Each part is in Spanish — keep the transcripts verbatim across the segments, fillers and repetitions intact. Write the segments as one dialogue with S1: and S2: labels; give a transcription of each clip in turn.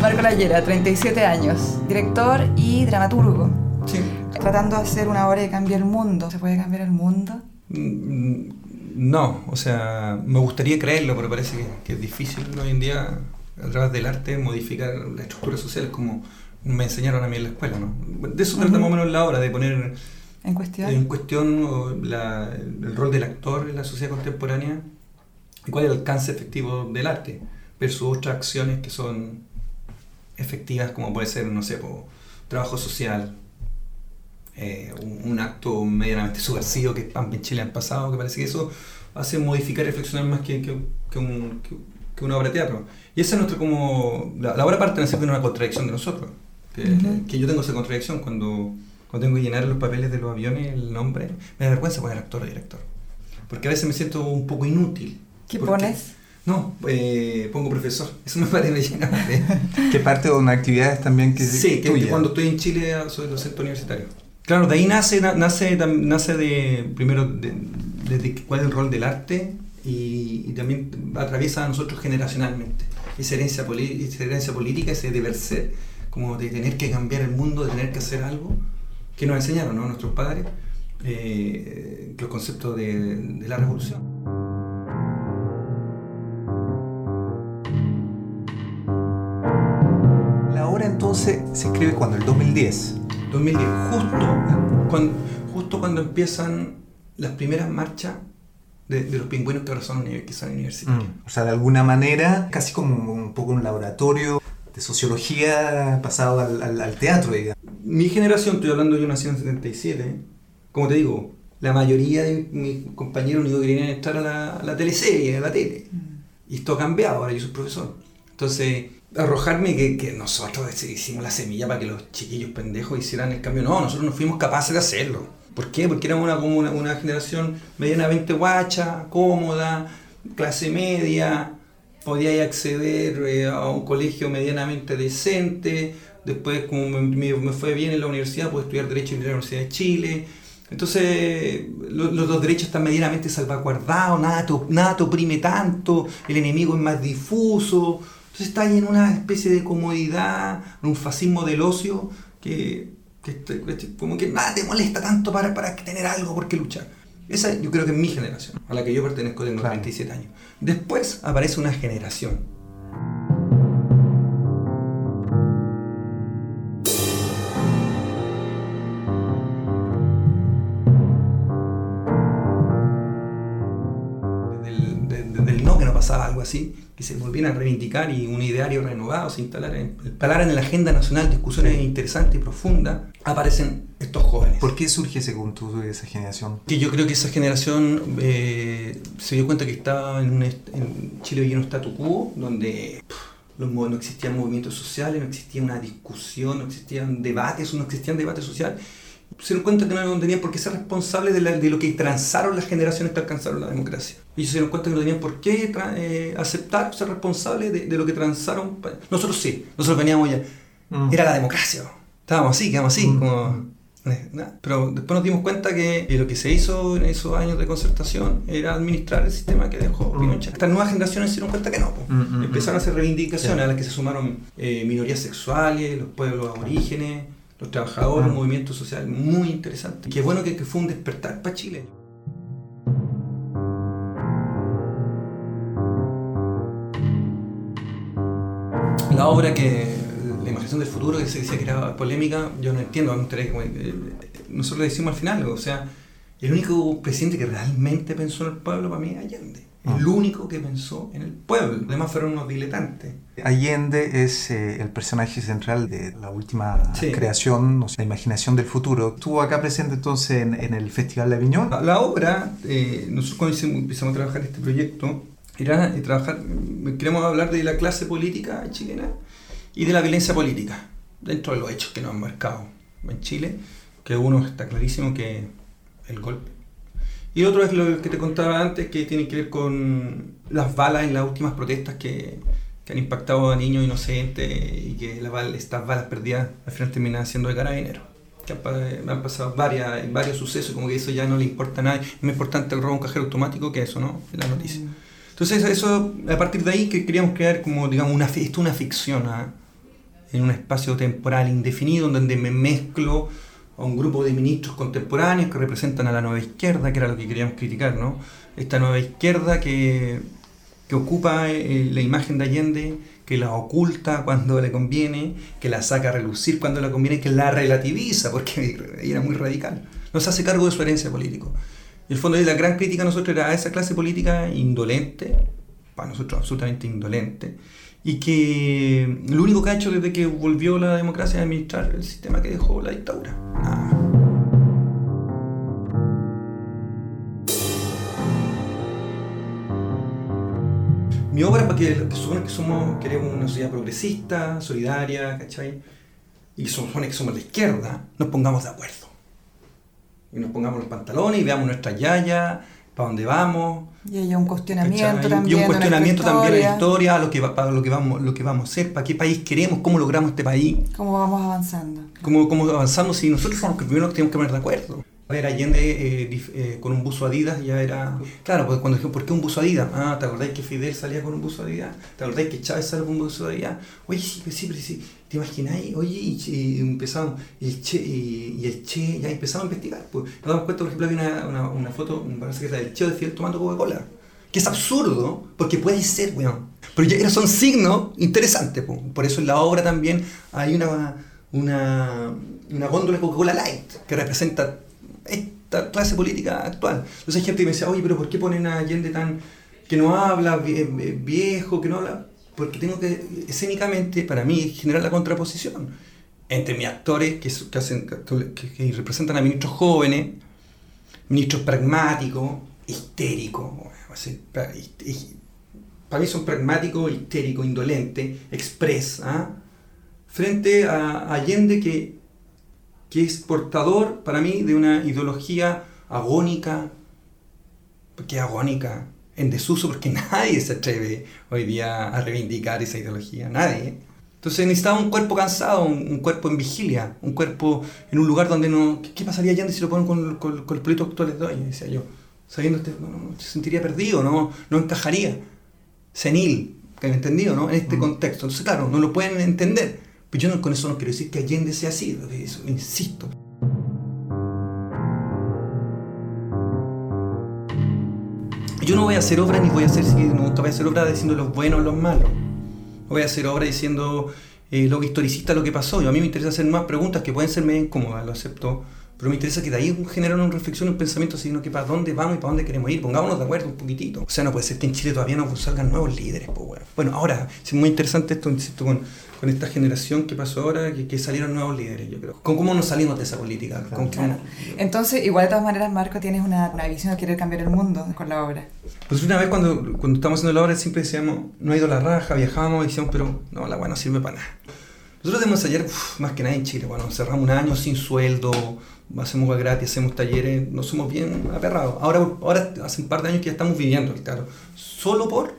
S1: Marco Layera, treinta y siete años, director y dramaturgo.
S2: Sí.
S1: Tratando de hacer una obra que cambie el mundo. ¿Se puede cambiar el mundo?
S2: No, o sea, me gustaría creerlo, pero parece que, que es difícil hoy en día, a través del arte, modificar las estructuras sociales como me enseñaron a mí en la escuela, ¿no? De eso uh-huh. tratamos menos la obra, de poner
S1: en cuestión,
S2: en cuestión la, el rol del actor en la sociedad contemporánea y cuál es el alcance efectivo del arte versus otras acciones que son efectivas, como puede ser, no sé, po, trabajo social, eh, un, un acto medianamente subversivo que es Pampa en Chile en el pasado, que parece que eso hace modificar y reflexionar más que, que, que, un, que, que una obra de teatro. Y esa es nuestra como... La, la obra parte de una contradicción de nosotros, que, uh-huh. que yo tengo esa contradicción cuando, cuando tengo que llenar los papeles de los aviones, el nombre, me da vergüenza poner actor o director, porque a veces me siento un poco inútil.
S1: ¿Qué pones?
S2: No, eh, pongo profesor, eso me parece me llena de...
S3: ¿Qué parte de una actividad también que
S2: sí, que, que cuando estoy en Chile soy docente universitario. Claro, de ahí nace, nace, nace de, primero, de, de, de cuál es el rol del arte y, y también atraviesa a nosotros generacionalmente. Esa herencia, poli, esa herencia política, ese deber ser, como de tener que cambiar el mundo, de tener que hacer algo, que nos enseñaron, ¿no?, nuestros padres, eh, los conceptos de, de la revolución.
S3: La obra entonces se escribe cuando, el dos mil diez.
S2: dos mil diez, justo cuando, justo cuando empiezan las primeras marchas de, de los pingüinos que ahora son, que son universitarios.
S3: Mm, o sea, de alguna manera, casi como un poco un laboratorio de sociología pasado al, al, al teatro, digamos.
S2: Mi generación, estoy hablando, yo nací en el setenta y siete, como te digo, la mayoría de mis compañeros únicos que querían estar a la, a la teleserie, a la tele. Mm. Y esto ha cambiado, ahora yo soy profesor. Entonces, arrojarme que, que nosotros hicimos la semilla para que los chiquillos pendejos hicieran el cambio. No, nosotros no fuimos capaces de hacerlo. ¿Por qué? Porque éramos una, como una, una generación medianamente guacha, cómoda, clase media, podía acceder eh, a un colegio medianamente decente. Después, como me, me, me fue bien en la universidad, pude estudiar Derecho en la Universidad de Chile. Entonces, lo, los dos derechos están medianamente salvaguardados, nada te, nada te oprime tanto, el enemigo es más difuso. Entonces está ahí en una especie de comodidad, en un fascismo del ocio, que, que, que como que nada te molesta tanto para, para tener algo por qué luchar. Esa yo creo que es mi generación, a la que yo pertenezco, tengo
S3: claro.
S2: treinta y siete años. Después aparece una generación. Del, del, del no, que no pasaba algo así, que se volvieran a reivindicar y un ideario renovado se instalara en, instalara en la agenda nacional discusiones interesantes y profundas, aparecen estos jóvenes.
S3: ¿Por qué surge, según tú, esa generación?
S2: Que yo creo que esa generación eh, se dio cuenta que estaba en, un est- en Chile había un statu quo donde pff, los, no existían movimientos sociales, no existía una discusión, no existían debates, no existían debates sociales. Se dieron cuenta que no tenían por qué ser responsables de, la, de lo que transaron las generaciones que alcanzaron la democracia. Y se dieron cuenta que no tenían por qué tra- eh, aceptar ser responsables de, de lo que transaron. Nosotros sí, nosotros veníamos ya. Mm. Era la democracia. Estábamos así, quedamos así. Mm. Como, eh, pero después nos dimos cuenta que, que lo que se hizo en esos años de concertación era administrar el sistema que dejó Pinochet. Estas nuevas generaciones se dieron cuenta que no. Mm, mm, Empezaron a hacer reivindicaciones, sí, a las que se sumaron eh, minorías sexuales, los pueblos aborígenes, los trabajadores, un movimiento social muy interesante. Qué bueno que, que fue un despertar para Chile. La obra que, la imaginación del futuro, que se decía que era polémica, yo no entiendo, nosotros le decimos al final, o sea, el único presidente que realmente pensó en el pueblo para mí es Allende. El único que pensó en el pueblo. Además fueron unos diletantes.
S3: Allende es eh, el personaje central de la última
S2: sí.
S3: creación, o sea, la imaginación del futuro. ¿Estuvo acá presente entonces en, en el Festival de Aviñón?
S2: La, la obra, eh, nosotros cuando hicimos, empezamos a trabajar este proyecto, era eh, trabajar, queremos hablar de la clase política chilena y de la violencia política, dentro de los hechos que nos han marcado en Chile, que uno está clarísimo que el golpe. Y otro es lo que te contaba antes, que tiene que ver con las balas en las últimas protestas que, que han impactado a niños inocentes y que la bala, estas balas perdidas al final terminan siendo de carabineros. Que han, han pasado varias, varios sucesos, como que eso ya no le importa a nadie. Es más importante el robo a un cajero automático que eso, ¿no? En la noticia. Entonces, eso, a partir de ahí que queríamos crear como, digamos, una, esto una ficción, ¿eh? en un espacio temporal indefinido, donde me mezclo a un grupo de ministros contemporáneos que representan a la nueva izquierda, que era lo que queríamos criticar, ¿no? Esta nueva izquierda que, que ocupa eh, la imagen de Allende, que la oculta cuando le conviene, que la saca a relucir cuando le conviene, que la relativiza, porque era muy radical. No se hace cargo de su herencia política. Y el fondo de la gran crítica a nosotros era a esa clase política indolente, para nosotros absolutamente indolente, y que lo único que ha hecho desde que volvió la democracia es administrar el sistema que dejó la dictadura. Nada más. Mi obra, porque que supone que somos, queremos una sociedad progresista, solidaria, ¿cachai? Y supone que somos la izquierda, nos pongamos de acuerdo. Y nos pongamos los pantalones y veamos nuestras yayas, para dónde vamos.
S1: Y hay un cuestionamiento
S2: ¿cachai?
S1: también.
S2: Y un cuestionamiento
S1: de
S2: también de la historia, lo que, para lo que, vamos, lo que vamos a hacer, para qué país queremos, cómo logramos este país.
S1: Cómo vamos avanzando.
S2: Cómo, cómo avanzamos si nosotros somos los primeros que tenemos que poner de acuerdo. A ver, Allende eh, dif, eh, con un buzo Adidas ya era... Claro, porque cuando dijeron, ¿por qué un buzo Adidas? Ah, ¿te acordáis que Fidel salía con un buzo Adidas? ¿Te acordáis que Chávez salía con un buzo Adidas? Oye, sí, pues sí, pero sí. ¿Te imagináis? Oye, y, y empezamos, y el Che, y, y el Che, ya empezamos a investigar. Pues nos damos cuenta, por ejemplo, había una, una, una foto, me parece que era del Che de Fidel tomando Coca-Cola. Que es absurdo, porque puede ser, weón. Pero ya son signos interesantes, pues. Por eso en la obra también hay una, una, una góndola de Coca-Cola Light, que representa esta clase política actual. Entonces hay gente que me dice, oye, pero ¿por qué ponen a Allende tan que no habla, viejo, que no habla? Porque tengo que, escénicamente, para mí, generar la contraposición entre mis actores que, que, hacen, que, que representan a ministros jóvenes, ministros pragmáticos, histéricos. Para mí son pragmáticos, histéricos, indolentes, express, ¿ah? Frente a Allende que que es portador, para mí, de una ideología agónica, porque es agónica, en desuso, porque nadie se atreve hoy día a reivindicar esa ideología, nadie. Entonces necesitaba un cuerpo cansado, un, un cuerpo en vigilia, un cuerpo en un lugar donde no... ¿Qué, qué pasaría Allende si lo ponen con, con, con los políticos actuales de hoy? Decía yo, sabiendo este, no, no, se sentiría perdido, no, no encajaría, senil, que me entendido, ¿no? En este mm. contexto. Entonces, claro, no lo pueden entender. Pero yo no, con eso no quiero decir que Allende sea así, eso, insisto. Yo no voy a hacer obra ni voy a hacer, nunca voy a hacer obra diciendo los buenos o los malos. No voy a hacer obra diciendo eh, lo historicista, lo que pasó. Yo, a mí me interesa hacer nuevas preguntas que pueden ser medio incómodas, lo acepto. Pero me interesa que de ahí generar una reflexión, un pensamiento, sino que para dónde vamos y para dónde queremos ir. Pongámonos de acuerdo un poquitito. O sea, no puede ser que en Chile todavía no salgan nuevos líderes. Pues, bueno. bueno, ahora, es muy interesante esto, insisto, con, con esta generación que pasó ahora, que, que salieron nuevos líderes, yo creo. ¿Cómo, cómo nos salimos de esa política?
S1: Claro,
S2: ¿Con
S1: claro. Entonces, igual de todas maneras, Marco, tienes una, una visión de querer cambiar el mundo con la obra.
S2: Pues una vez cuando, cuando estábamos haciendo la obra siempre decíamos, no ha ido la raja, viajamos y decíamos, pero no, la weá no sirve para nada. Nosotros debemos ensayar uf, más que nada en Chile. Bueno, cerramos un año sin sueldo, hacemos gas gratis, hacemos talleres, nos somos bien aperrados. Ahora, ahora hace un par de años que ya estamos viviendo el teatro, solo por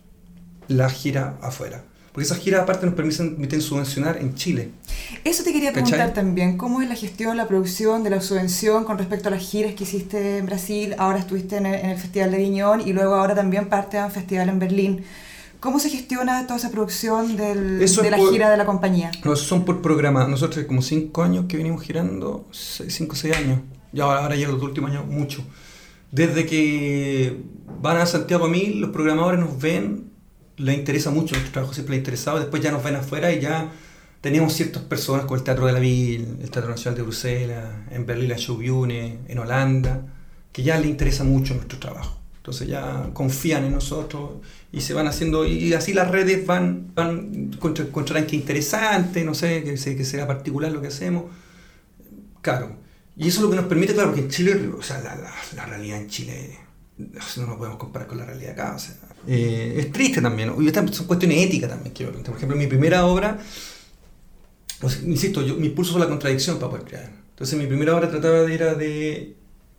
S2: la gira afuera. Porque esas giras aparte nos permiten, permiten subvencionar en Chile.
S1: Eso te quería preguntar, ¿cachai? También, ¿cómo es la gestión, la producción de la subvención con respecto a las giras que hiciste en Brasil? Ahora estuviste en el, en el Festival de Viñón y luego ahora también parte a un festival en Berlín. ¿Cómo se gestiona toda esa producción del, de la por, gira de la compañía? No,
S2: son por programa. Nosotros como cinco años que venimos girando, cinco o seis años. Y ahora, ahora ya los últimos años, mucho. Desde que van a Santiago Mil, los programadores nos ven, les interesa mucho, nuestro trabajo siempre les ha interesado, después ya nos ven afuera y ya teníamos ciertas personas como el Teatro de la Ville, el Teatro Nacional de Bruselas, en Berlín la Showbühne, en Holanda, que ya les interesa mucho nuestro trabajo. Entonces ya confían en nosotros y se van haciendo, y así las redes van, van encontrarán que interesante, no sé, que, que sea particular lo que hacemos. Claro, y eso es lo que nos permite, claro, que en Chile, o sea, la, la, la realidad en Chile no nos podemos comparar con la realidad acá, o sea, eh, es triste también, ¿no? Y estas son cuestiones éticas también, quiero por ejemplo, mi primera obra, pues, insisto, yo, mi impulso fue la contradicción para poder crear. Entonces mi primera obra trataba de, era de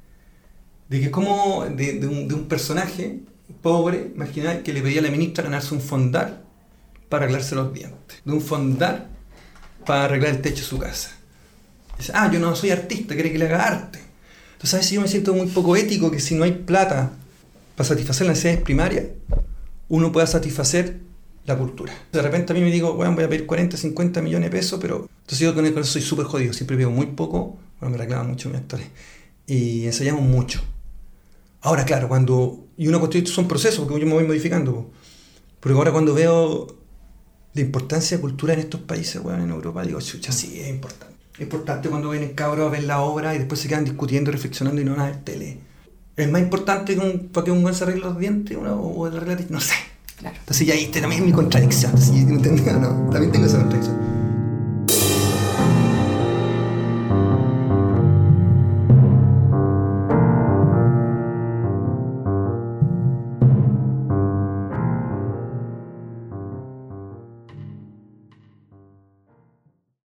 S2: de que como de, de, un, de un personaje pobre, imagináis, que le pedía a la ministra ganarse un fondar para arreglarse los dientes, de un fondar para arreglar el techo de su casa. Dice, ah, yo no soy artista, quiere que le haga arte. Entonces a veces yo me siento muy poco ético que si no hay plata para satisfacer las necesidades primarias, uno pueda satisfacer la cultura. De repente a mí me digo, bueno, voy a pedir cuarenta, cincuenta millones de pesos, pero entonces yo con eso soy súper jodido, siempre pido muy poco, bueno, me reclaman mucho mis actores, y ensayamos mucho. Ahora, claro, cuando, y uno construye, son procesos, porque yo me voy modificando, porque ahora cuando veo la importancia de cultura en estos países, bueno, en Europa, digo, chucha, sí, es importante. Es importante cuando vienen cabros a ver la obra y después se quedan discutiendo, reflexionando y no van a ver tele. Es más importante que un, para que un buen se arregle los dientes una, o el arregle, no sé.
S1: Claro.
S2: Entonces ya ahí también es mi contradicción, ¿sí? ¿Entendés? No, también tengo esa contradicción.